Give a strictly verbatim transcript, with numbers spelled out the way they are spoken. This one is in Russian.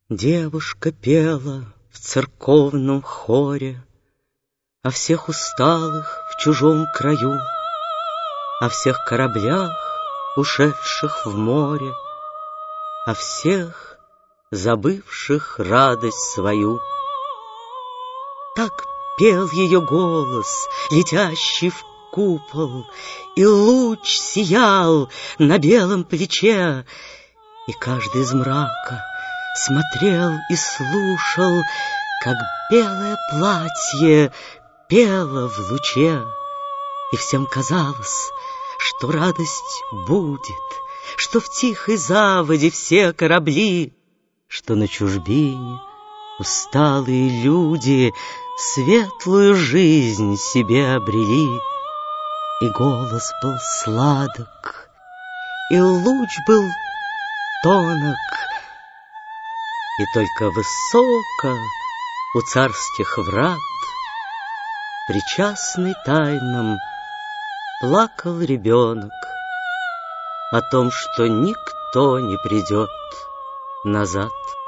Девушка пела в церковном хоре о всех усталых в чужом краю, о всех кораблях, ушедших в море, о всех забывших радость свою. Так пел ее голос, летящий в купол, и луч сиял на белом плече, и каждый из мрака смотрел и слушал, как белое платье пело в луче. И всем казалось, что радость будет, что в тихой заводе все корабли, что на чужбине усталые люди светлую жизнь себе обрели. И голос был сладок, и луч был тонок, и только высоко у царских врат, причастный тайнам, плакал ребенок о том, что никто не придет назад.